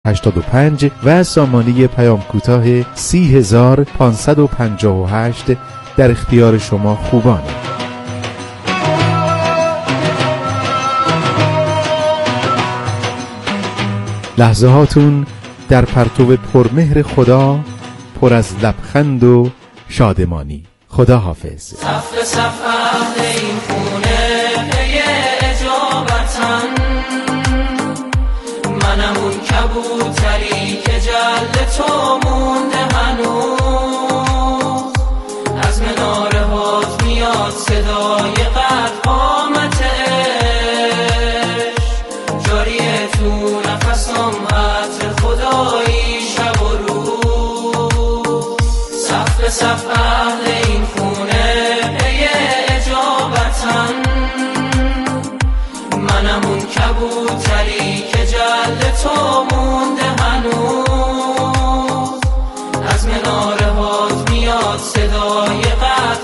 85 و سامانه پیام کوتاه 30558 در اختیار شما خوبان. لحظه هاتون در پرتو پرمهر خدا، پر از لبخند و شادمانی. خدا حافظ. صف صف اهل این خونه پی اجابتن، منم اون کبوتری که جلد تو مونده هنوز، از مناره هات میاد صدای قد قامتش، جاریه تو نفسم عطر خدایی شب و روز. صف صف اهل این خونه پی اجابتن، منم اون کبوتری که جلد تو مونده هنوز، از مناره هات میاد صدای قد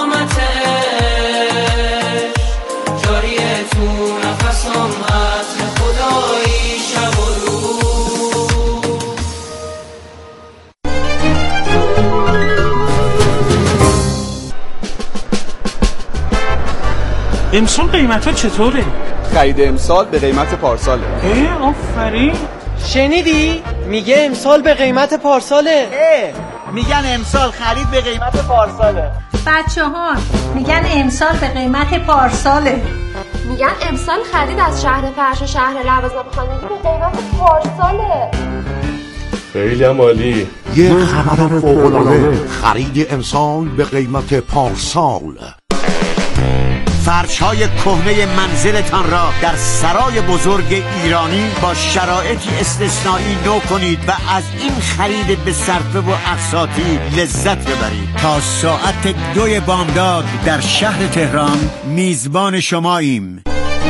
قامتش، جاریه تو نفسم عطر خدایی شب و روز. امسال قیمت ها چطوره؟ خرید امسال به قیمت پارساله. آفرین. شنیدی؟ میگه امسال به قیمت پارساله. میگن امسال خرید به قیمت پارساله. بچه‌ها میگن امسال به قیمت پارساله. میگن امسال خرید از شهر فرش و شهر لوازم خانگی به قیمت پارساله. خیلی هم عالی. یه خبر فوق‌العاده، خرید امسال به قیمت پارسال. فرش‌های کهنه منزلتان را در سرای بزرگ ایرانی با شرایطی استثنایی نو کنید و از این خرید به صرفه و اقساطی لذت ببرید. تا ساعت 2 بامداد در شهر تهران میزبان شماییم.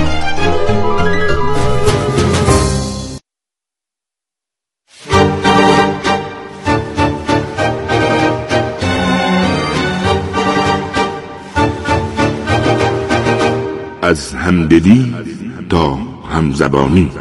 از همدلی تا همزبانی.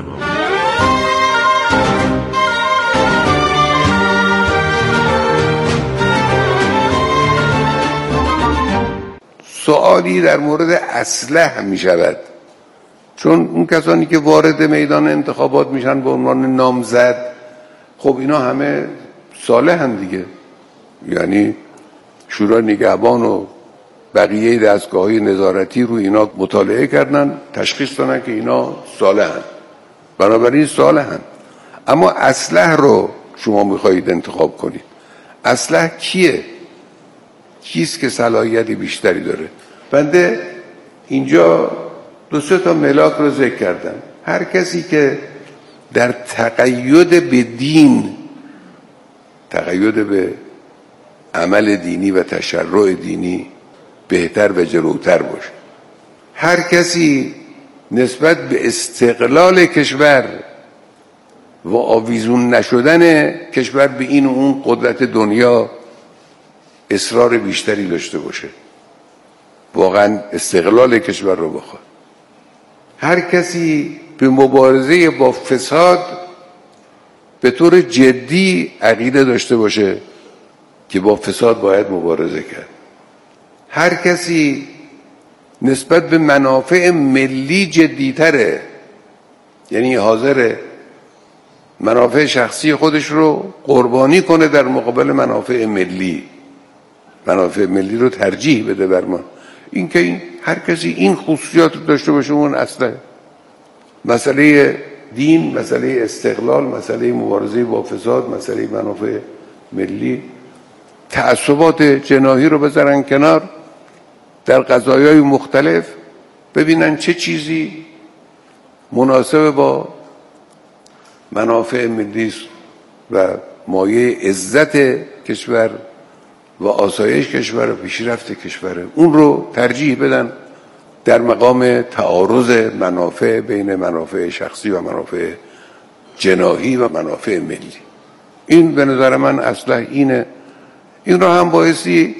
سوالی در مورد اسلحه می شود، چون اون کسانی که وارد میدان انتخابات میشن به عنوان نامزد، خب اینا همه صالحن دیگه، یعنی شورای نگهبان و بقیه دستگاه‌های نظارتی رو اینا مطالعه کردن، تشخیص دادن که اینا صالحن، بنابراین صالحن. اما اسلحه رو شما میخواهید انتخاب کنید. اسلحه کیه؟ کیست که صلاحیت بیشتری داره؟ بنده اینجا 2-3 تا ملاک رو ذکر کردم. هر کسی که در تقید به دین، تقید به عمل دینی و تشرع دینی بهتر و جلوتر باشه. هر کسی نسبت به استقلال کشور و آویزون نشدن کشور به این و اون قدرت دنیا اصرار بیشتری داشته باشه، واقعا استقلال کشور رو بخواد. هر کسی به مبارزه با فساد به طور جدی عقیده داشته باشه که با فساد باید مبارزه کرد. هر کسی نسبت به منافع ملی جدیتره، یعنی حاضر منافع شخصی خودش رو قربانی کنه در مقابل منافع ملی، منافع ملی رو ترجیح بده بر ما. این که هر کسی این خصوصیات رو داشته باشه، اون اصلا مسئله دین، مسئله استقلال، مسئله مبارزه با فساد، مسئله منافع ملی، تعصبات جناحی رو بذارن کنار، در قضایای مختلف ببینن چه چیزی مناسب با منافع ملی و مایه عزت کشور و آسایش کشور و پیشرفت کشوره، اون رو ترجیح بدن در مقام تعارض منافع بین منافع شخصی و منافع جناحی و منافع ملی. این به نظر من اصلا اینه. این رو هم بایستی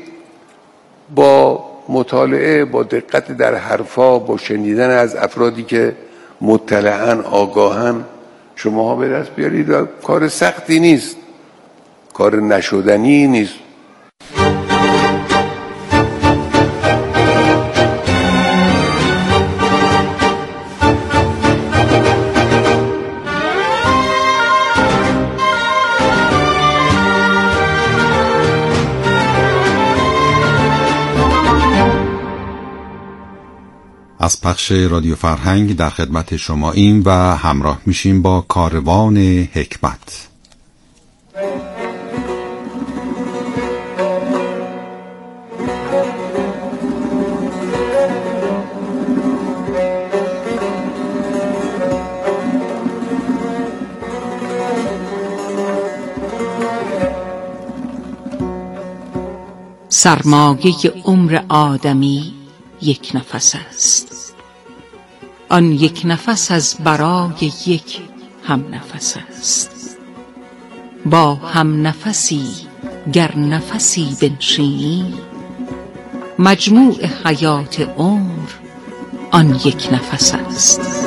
با مطالعه، با دقت در حرفا، با شنیدن از افرادی که مطلعن، آگاهن، شماها به دست بیارید و کار سختی نیست، کار نشدنی نیست. از پخش رادیو فرهنگ در خدمت شما ایم و همراه میشیم با کاروان حکمت. سرمایه عمر آدمی یک نفس است، آن یک نفس از برای یک هم نفس است. با هم نفسی گر نفسی بنشینی، مجموع حیات عمر آن یک نفس است.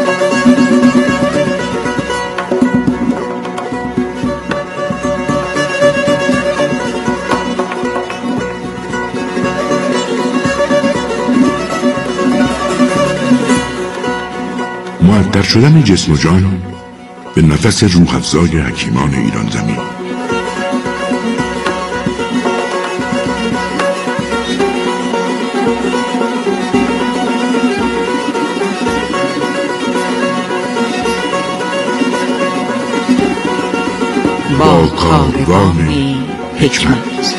معطر شدن جسم و جان به نفس روح افزای حکیمان ایران زمین. با کاروان حکمت.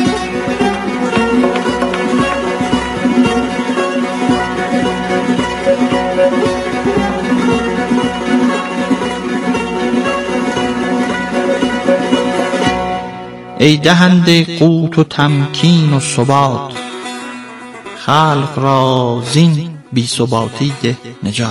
ای دهنده قوت و تمکین و ثبات، خلق را زین بی ثباتی ده نجات.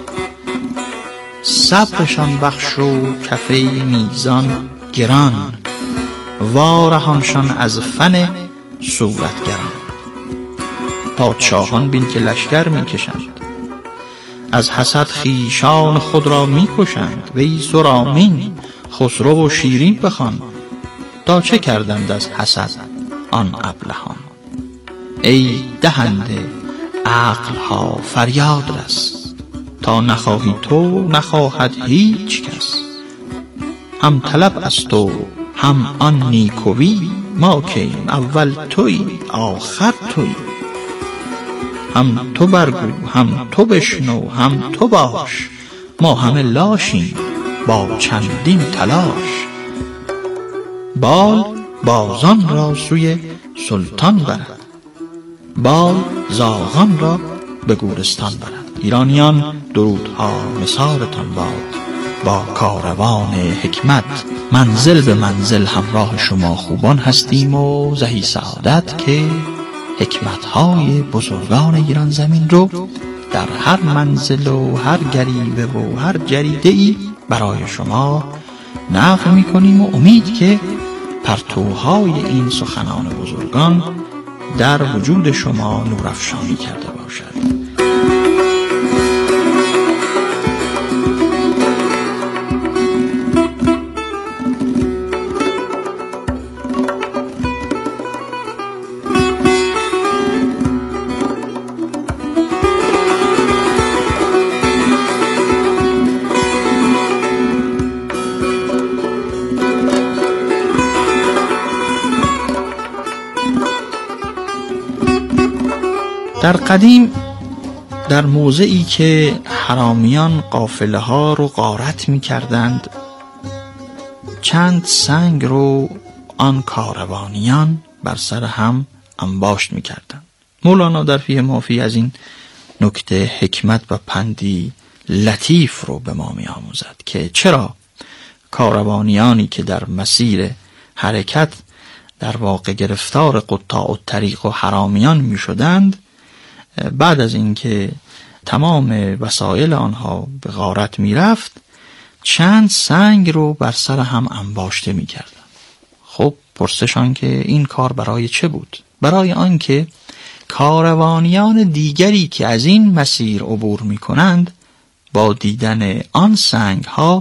صبرشان بخش و کفه میزان گران، وارهانشان از فن صورتگران. پادشاهان بین که لشکر میکشند، از حسد خویشان خود را میکشند. وی سرامین خسرو و شیرین بخوان، تا چه کردند از حسد آن ابلهان. ای دهنده عقلها فریاد رس، تا نخواهی تو نخواهد هیچ کس. هم طلب از تو هم آن نیکویی، ما کیم اول توی آخر توی. هم تو برگو هم تو بشنو هم تو باش، ما همه لاشیم با چندین تلاش. بال بازان را سوی سلطان برد، بال زاغان را به گورستان برد. ایرانیان درودها نثارتان باد، با کاروان حکمت منزل به منزل همراه شما خوبان هستیم و زهی سعادت که حکمتهای بزرگان ایران زمین رو در هر منزل و هر گریبه و هر جریده ای برای شما نقل میکنیم و امید که پرتوهای این سخنان بزرگان در وجود شما نورافشانی کرده باشد. در قدیم در موضعی که حرامیان قافله ها رو غارت می کردند، چند سنگ رو آن کاروانیان بر سر هم انباشت می کردند. مولانا در فیه مافی از این نکته حکمت و پندی لطیف رو به ما می آموزد که چرا کاروانیانی که در مسیر حرکت در واقع گرفتار قطاع الطریق و حرامیان می شدند، بعد از اینکه تمام وسایل آنها به غارت می رفت، چند سنگ رو بر سر هم انباشته می کردن. خب پرسشان که این کار برای چه بود؟ برای آنکه کاروانیان دیگری که از این مسیر عبور می کنند با دیدن آن سنگ ها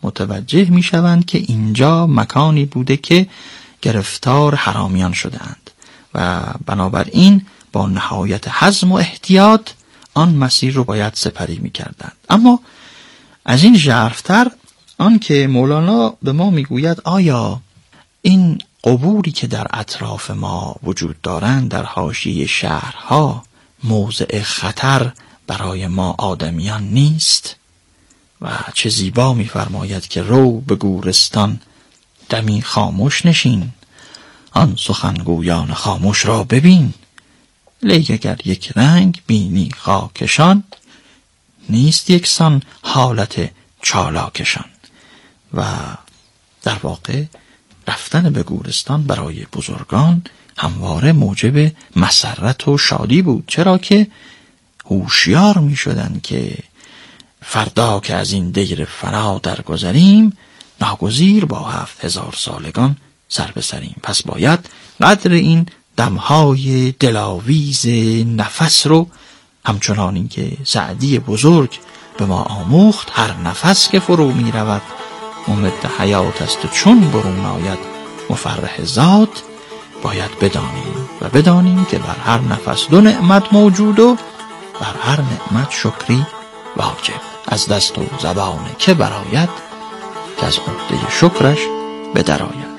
متوجه میشوند که اینجا مکانی بوده که گرفتار حرامیان شدند و بنابراین با نهایت حزم و احتیاط آن مسیر رو باید سپری میکردند. اما از این ژرف‌تر آن که مولانا به ما میگوید آیا این قبوری که در اطراف ما وجود دارند در حاشیه شهرها موضع خطر برای ما آدمیان نیست؟ و چه زیبا می‌فرماید که رو به گورستان دمی خاموش نشین، آن سخنگویان خاموش را ببین، لیک اگر یک رنگ بینی خاکشان، نیست یکسان حالت چالاکشان. و در واقع رفتن به گورستان برای بزرگان همواره موجب مسرت و شادی بود، چرا که هوشیار می شدن که فردا که از این دیر فنا درگذریم ناگزیر با 7000 سالگان سر بسریم. پس باید قدر این دمهای دلاویز نفس رو، همچنان این که سعدی بزرگ به ما آموخت، هر نفس که فرو می رود ممد حیات است و چون برون آید مفرح ذات، باید بدانیم که بر هر نفس 2 نعمت موجود و بر هر نعمت شکری واجب. از دست و زبان که براید که از عهده شکرش بدراید.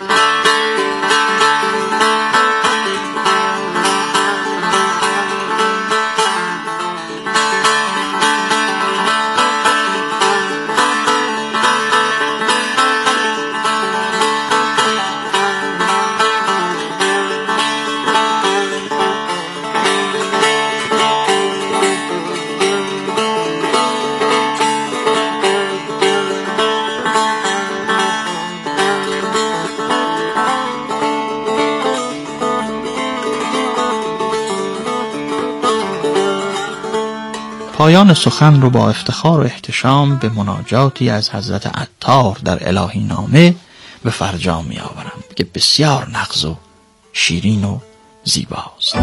پایان سخن رو با افتخار و احتشام به مناجاتی از حضرت عطار در الهی نامه به فرجام می آورم که بسیار نغز و شیرین و زیباست.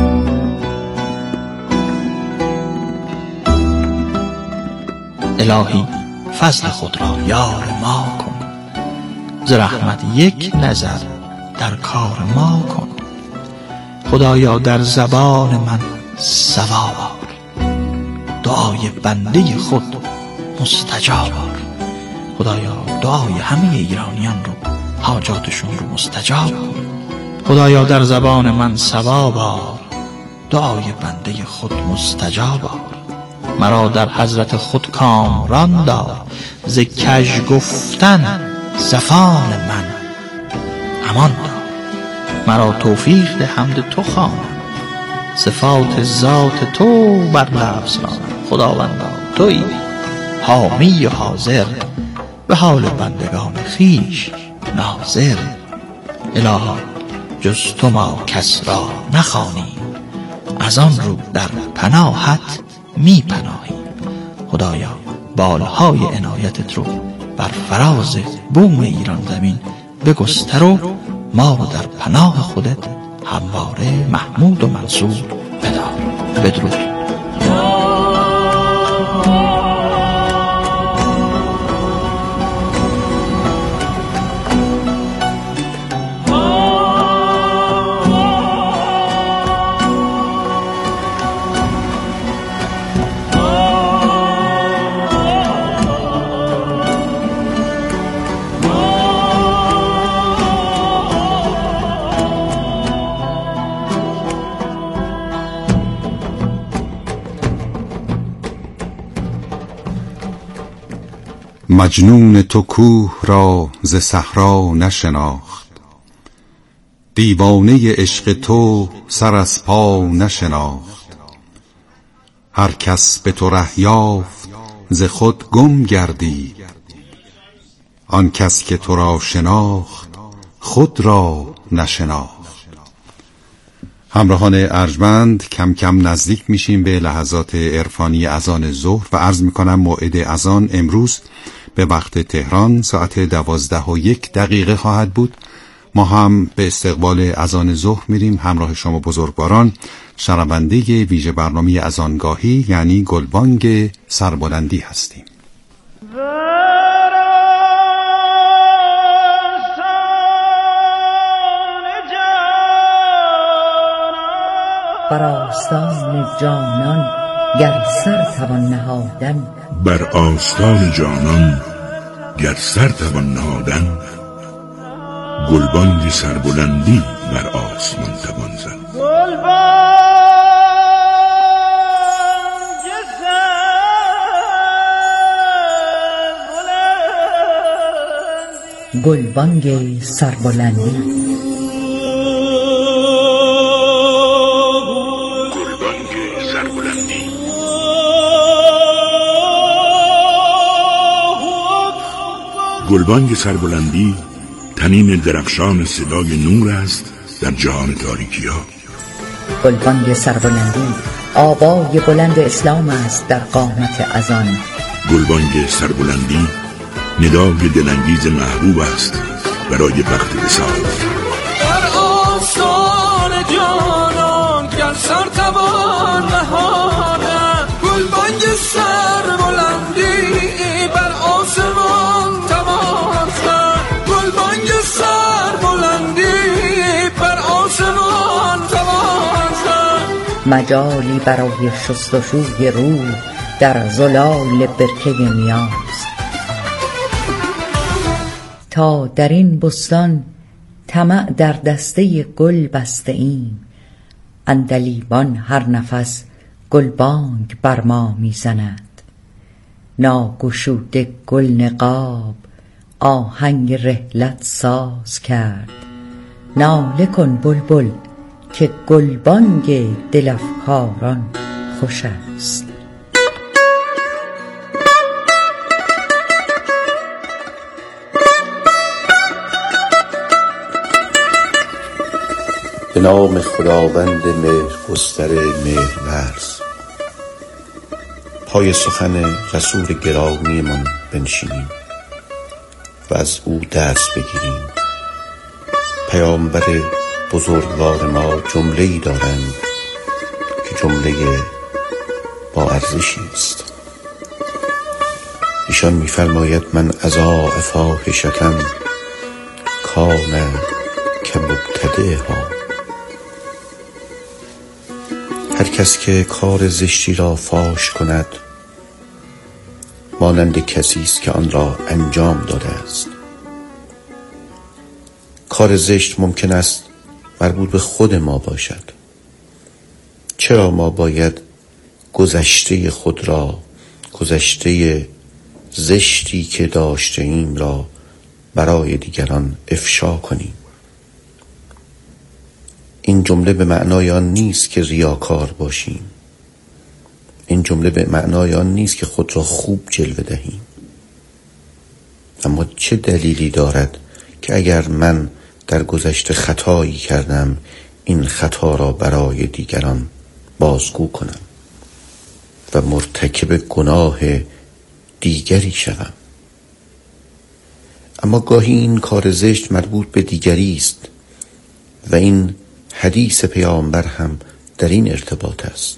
الهی فضل خود را یار ما کن، ز رحمت یک نظر در کار ما کن. خدایا در زبان من صواب، دعای بنده خود مستجاب. خدایا دعای همه ایرانیان رو، حاجاتشون رو مستجاب. خدایا در زبان من صواب آر، دعای بنده خود مستجاب آر. مرا در حضرت خود کامران دار، ز کژ گفتن زفان من امان دار. مرا توفیق ده حمد تو خوانم، صفات ذات تو بر لفظ رانم. خداوندا تویی حامی و حاضر، به حال بندگان خویش ناظر. الها جز تو ما کس را نخوانیم، از آن رو در پناهت می پناهیم. خدایا بالهای عنایتت رو بر فراز بوم ایران زمین بگستر و ما در پناه خودت همواره محمود و منصور بدار. بدرود. مجنون تو کوه را ز صحرا نشناخت، دیوانه عشق تو سر از پا نشناخت. هر کس به تو ره یافت ز خود گم گردید، آن کس که تو را شناخت خود را نشناخت. همراهان ارجمند کم کم نزدیک میشیم به لحظات عرفانی اذان ظهر و عرض میکنم موعد اذان امروز به وقت تهران ساعت 12:01 خواهد بود. ما هم به استقبال اذان ظهر میریم. همراه شما بزرگواران شنونده ویژه برنامه اذانگاهی یعنی گلبانگ سربلندی هستیم. بر آستان جانان گر سر توان نهادن، بر آستان جانان گر سر توان نهادن، گلبانگ سربلندی بر آسمان توان زد. گلبانگ سربلندی. گلبانگ سربلندی تنین درخشان صدای نور است در جهان تاریکی ها. گلبانگ سربلندی آوای بلند اسلام است در قامت اذان. گلبانگ سربلندی ندای دلانگیز محبوب است برای وقت وصال. بر آستان جانان گر سر توان نهادن، گلبانگ سربلندی بر آسمان توان زد. گلبانگ سربلندی بر آسمان توان زد. مجالی برای شستشوی روح در زلال برکه نیاز، تا در این بستان طمع در دسته گل بسته ایم. عندلیبان هر نفس گلبانگ بر ما میزند، ناگشوده گل نقاب آهنگ رحلت ساز کرد. ناله کن بلبل که گلبانگ دل افکاران خوش است. به نام خداوند مهرگستر مهرورز، پای سخن رسول گرامی من بنشینیم و از او درس بگیریم. پیامبر بزرگوار ما جمله‌ای دارند که جمله با ارزشی است. ایشان می‌فرماید من اضاع فاحشة کان کمبتدعها. هر کس که کار زشتی را فاش کند مانند کسی است که آن را انجام داده است. کار زشت ممکن است مربوط به خود ما باشد. چرا ما باید گذشته خود را، گذشته زشتی که داشته ایم را برای دیگران افشا کنیم؟ این جمله به معنای آن نیست که ریاکار باشیم. این جمله به معنای آن نیست که خود را خوب جلوه دهیم. اما چه دلیلی دارد که اگر من در گذشته خطایی کردم این خطا را برای دیگران بازگو کنم و مرتکب گناه دیگری شوم؟ اما گاهی این کار زشت مربوط به دیگری است و این حدیث پیامبر هم در این ارتباط است.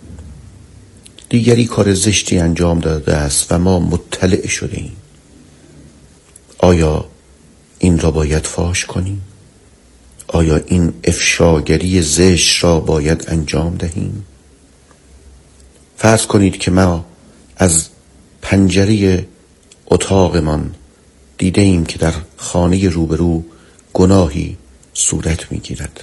دیگری کار زشتی انجام داده است و ما مطلع شده ایم. آیا این را باید فاش کنیم؟ آیا این افشاگری زشت را باید انجام دهیم؟ فرض کنید که ما از پنجره اتاقمان دیده ایم که در خانه روبرو گناهی صورت میگیرد.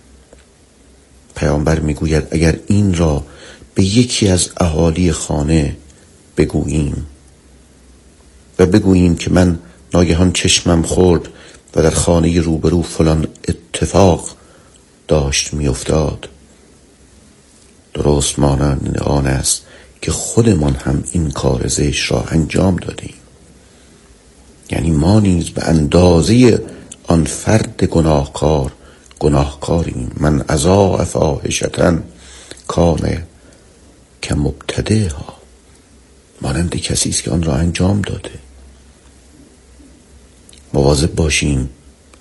پیامبر میگوید اگر این را به یکی از اهالی خانه بگوییم و بگوییم که من ناگهان چشمم خورد و در خانه روبرو فلان اتفاق داشت میافتاد، درست مانند آن است که خودمان هم این کار زشت را انجام دادیم. یعنی ما نیز به اندازه آن فرد گناهکاریم. من اضاع فاحشة کان کمبتدعها، مانند کسی است که آن را انجام داده. مواظب باشیم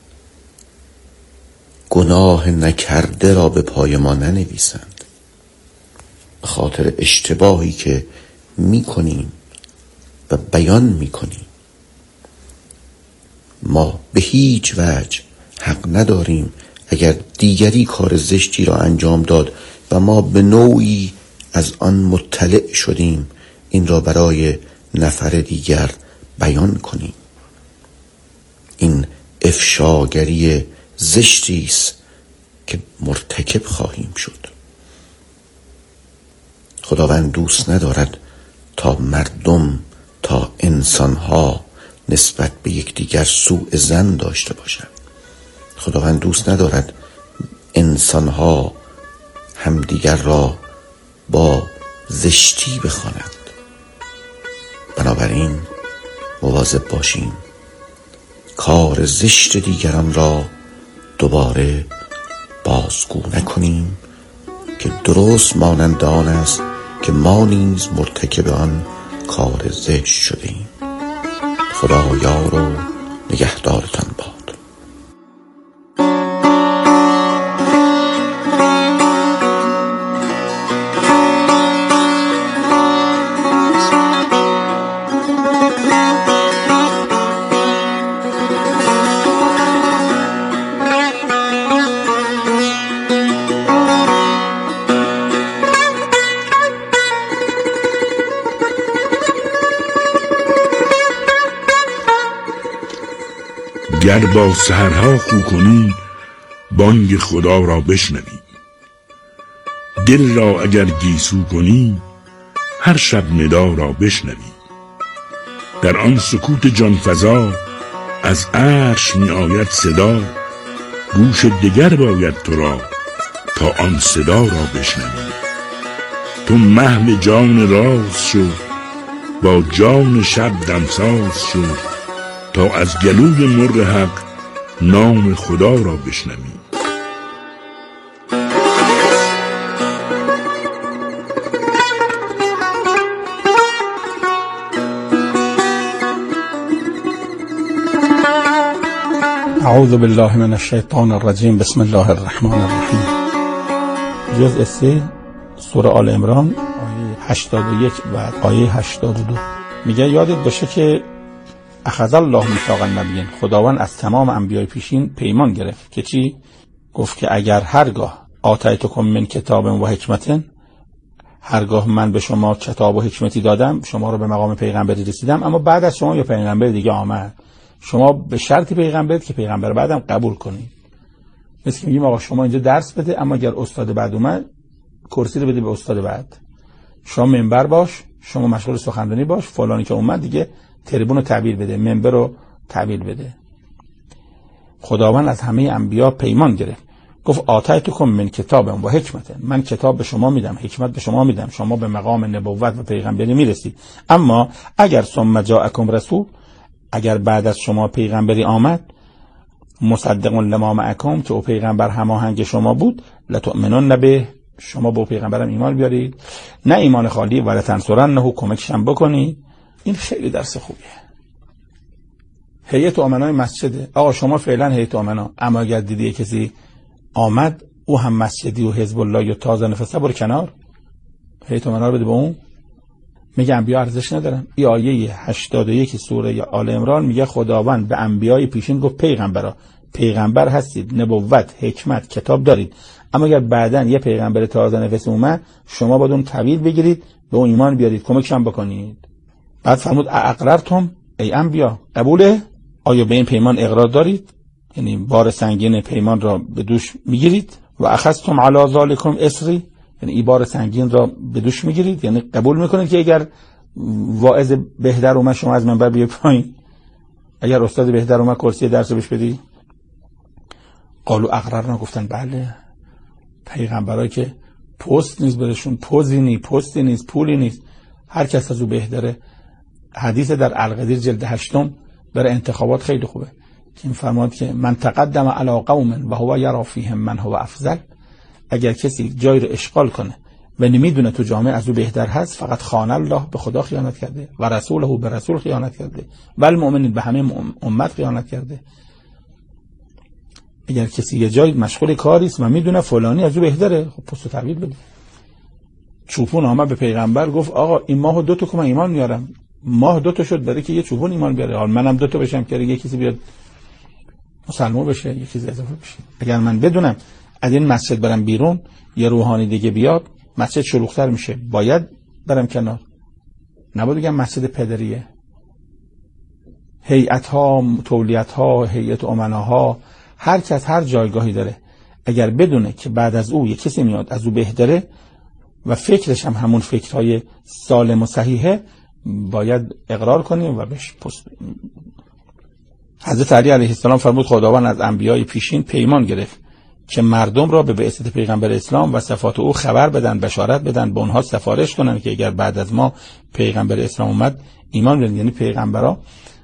گناه نکرده را به پای ما ننویسند، به خاطر اشتباهی که میکنیم و بیان میکنیم. ما به هیچ وجه حق نداریم اگر دیگری کار زشتی را انجام داد و ما به نوعی از آن مطلع شدیم این را برای نفر دیگر بیان کنیم. این افشاگری زشتی است که مرتکب خواهیم شد. خداوند دوست ندارد تا مردم، تا انسانها نسبت به یکدیگر سوء ظن داشته باشند. خداوند دوست ندارد انسانها همدیگر را با زشتی بخوانند. بنابراین مواظب باشیم کار زشت دیگران را دوباره بازگو نکنیم که درست مانند آن است که ما نیز مرتکب آن کار زشت شدیم. خدا یار و نگهدارتان باد. گر با سحرها خو کنی بانگ خدا را بشنوی، دل را اگر گیسو کنی هر شب ندا را بشنوی. در آن سکوت جانفزا از عرش می آید صدا، گوش دگر باید تو را تا آن صدا را بشنوی. تو محو جان راز شو، با جان شب دمساز شو، تا از گلوی مر حق نام خدا را بشنوی. اعوذ بالله من الشیطان الرجیم. بسم الله الرحمن الرحیم. جزء 3 سوره آل عمران آیه 81 و آیه 82 میگه یادت باشه که اخذ الله میثاق النبیین، خداوند از تمام انبیای پیشین پیمان گرفت که چی؟ گفت که اگر هرگاه آتیتکم من کتاب و حکمت، هرگاه من به شما کتاب و حکمتی دادم، شما رو به مقام پیغمبری رسیدم، اما بعد از شما یا پیغمبر دیگه آمد، شما به شرطی پیغمبرید که پیغمبر بعدم قبول کنید. مثل که میگیم آقا شما اینجا درس بده، اما اگر استاد بعد اومد کرسی رو بده به استاد بعد، شما منبر باش، شما مشغول سخنرانی باش، فلانی که اومد دیگه تریبون رو تعبیر بده، منبر رو تعبیر بده. خداوند از همه انبیا پیمان گرفت، گفت آتیتکم من کتاب و حکمت، من کتاب به شما میدم، حکمت به شما میدم، شما به مقام نبوت و پیغمبری میرسید. اما اگر ثم جاءکم رسول، اگر بعد از شما پیغمبری آمد، مصدق لما معکم، که او پیغمبر هماهنگ شما بود، لتؤمنون به، شما با پیغمبرم ایمان بیارید، نه ایمان خالی، ولا تنصرنه، کمکشم بکنید. این خیلی درس خوبیه. هیئت امنای مسجده، آقا شما فعلا هیئت امنا، اما اگر دیدی کسی آمد او هم مسجدی و حزب الله یا تازه نفسه، برو کنار، هیئت امنا رو بده به اون. میگه انبیا ارزش ندارن. این آیه 81 سوره آل عمران میگه خداوند به انبیای پیشین گفت پیغمبرا، پیغمبر هستید، نبوت، حکمت، کتاب دارید، اما اگر بعداً یه پیغمبر تازه نفس اومد، شما باید اون تعویض بگیرید، به اون ایمان بیارید، کمکشم بکنید. بعد فرمود اقررتم، ای انبیا قبوله؟ آیا به این پیمان اقرار دارید؟ یعنی بار سنگین پیمان را به دوش میگیرید؟ و اخذتم علی ذالکم اصری، یعنی این بار سنگین را به دوش میگیرید، یعنی قبول میکنید که اگر واعظ بهتر اومد شما از منبر بیاید پایین، اگر استاد بهتر اومد کرسی درس بهش بدی؟ قالوا اقررنا، گفتن بله. پیغمبرایی که پست نیست برشون، پستی نیست، پولی نیست، هر کس از او بهتره. حدیث در القدیر جلد 8 برای انتخابات خیلی خوبه که این فرمود که من تقدم علی قوم و هو یرا فیهم من هو افضل، اگر کسی جای رو اشغال کنه و نمیدونه تو جامعه از او بهتر هست، فقط خان الله، به خدا خیانت کرده، و رسوله، به رسول خیانت کرده، و المؤمنین، به همه امت خیانت کرده. اگر کسی یه جای مشغول کاری است و میدونه فلانی از او بهتره، خب پست تعویض بده. چوپون آمد به پیغمبر گفت آقا این ماهو 2 تا که من ایمان میارم، ماه 2 تا شد برای که یه چوپون ایمان بیاره، حالا منم 2 تا بشم که یه کسی بیاد مسلمان بشه، یه چیز اضافه بشه. اگر من بدونم از این مسجد برم بیرون یه روحانی دیگه بیاد مسجد شلوغ‌تر میشه، باید برم کنار. نباید بگم مسجد پدریه. هیئت‌ها، تولیت‌ها، هیئت امناها، هر کس هر جایگاهی داره، اگر بدونه که بعد از او یه کسی میاد از او بهتره و فکرش هم همون فکرهای سالم و صحیحه، باید اقرار کنیم و بهش پست. حضرت علی علیه السلام فرمود خداوند از انبیای پیشین پیمان گرفت که مردم را به بعثت پیغمبر اسلام و صفات او خبر بدن، بشارت بدن، به اونها سفارش کنن که اگر بعد از ما پیغمبر اسلام اومد ایمان بیارن. یعنی پیغمبرها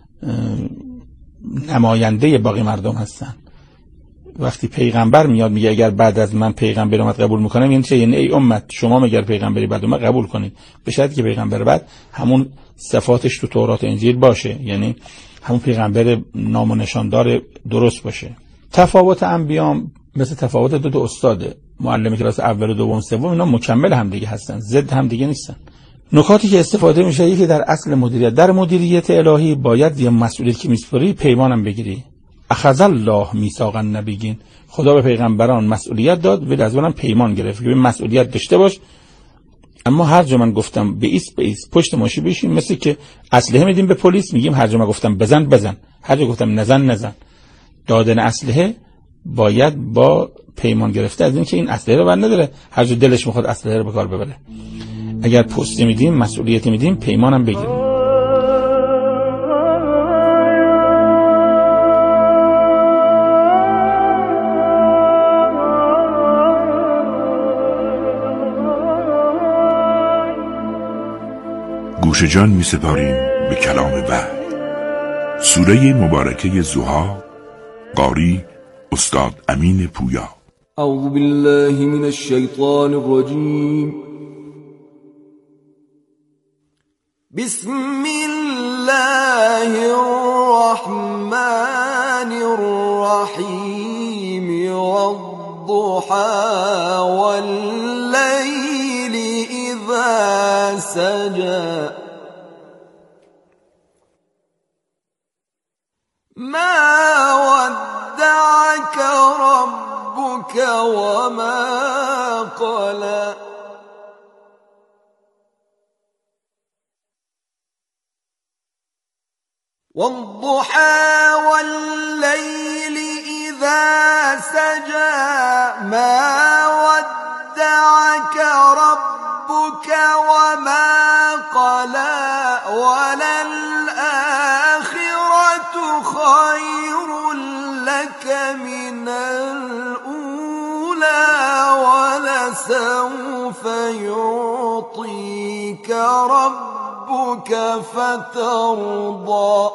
نماینده باقی مردم هستن. وقتی پیغمبر میاد میگه اگر بعد از من پیغمبر اومد قبول میکنم، یعنی چه؟ یعنی ای امت شما مگر پیغمبری بعد اومد قبول کنید، به شرطی که پیغمبر بعد همون صفاتش تو تورات و انجیل باشه، یعنی همون پیغمبر نام و نشاندار درست باشه. تفاوت انبیا مثل تفاوت دو استاده، معلم کلاس اول و دوم سوم، اینا مکمل هم دیگه هستن، ضد هم دیگه نیستن. نکاتی که استفاده میشه، یکی در اصل مدیریت، در مدیریت الهی باید یه مسئولیت که میسپری پیمانم بگیری. اخذ الله میثاق النبیین، خدا به پیغمبران مسئولیت داد ولی از منم پیمان گرفت که مسئولیت داشته باش. اما هر جا من گفتم به ایست پشت ماشی بشین، مثل که اسلحه میدیم به پلیس میگیم هر جا من گفتم بزن، هر جا گفتم نزن. دادن اسلحه باید با پیمان گرفته از این که این اسلحه رو بر نداره، هر جا دلش میخواد اسلحه رو به کار ببره. اگر پستی میدیم، مسئولیتی میدیم، پیمانم بگیریم. گوش جان می سپاریم به کلام وحی. سوره مبارکه ضحی، قاری استاد امین پویا. اعوذ بالله من الشیطان الرجیم. بسم الله الرحمن الرحیم. والضحى واللیل اذا سجى. ما ودعك ربك وما قلى. والضحى والليل إذا سجى. ما ودعك ربك وما قلى. وللآخرة خير لك من الأولى ولسوف يعطيك ربك فترضى.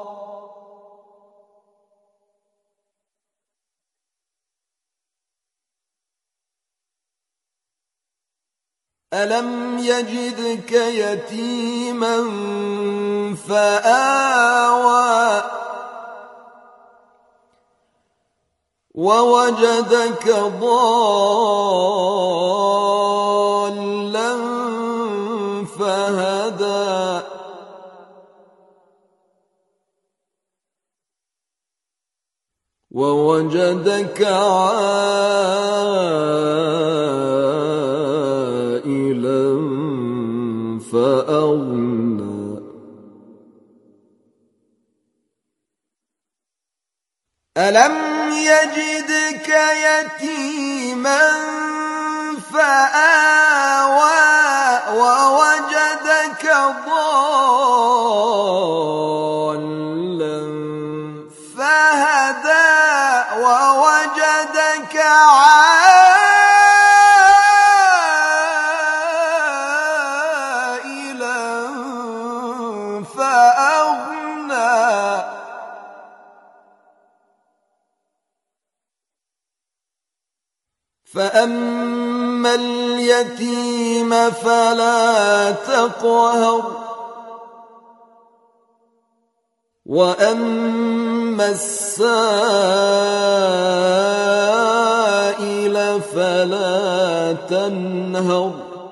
ألم يجدك يتيما فآوى. ووجدك ضالا فهدى. ووجدك عائلا فأغنى. ألم يجدك يتيما فآوى. ووجدك ضالا فهدى. ووجدك عائلا فأغنى. فأما اليتيم فلا تقهر. وأما السائل فلا تنهر.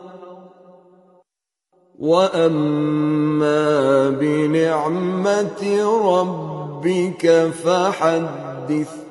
وأما بنعمة ربك فحدث.